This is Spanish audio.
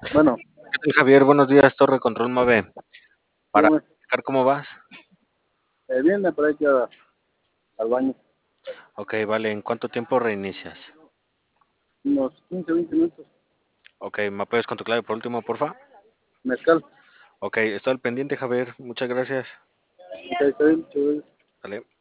Bueno, ¿Qué tal, Javier? Buenos días, Torre Control Mave. Para dígame, checar cómo vas. viene por ahí que al baño, Ok, vale. ¿En cuánto tiempo reinicias? unos 15, 20 minutos, Ok, ¿me apoyas con tu clave por último, porfa? mezcal. Ok, estoy al pendiente, Javier. Muchas gracias. Ok, está bien, chévere. Vale.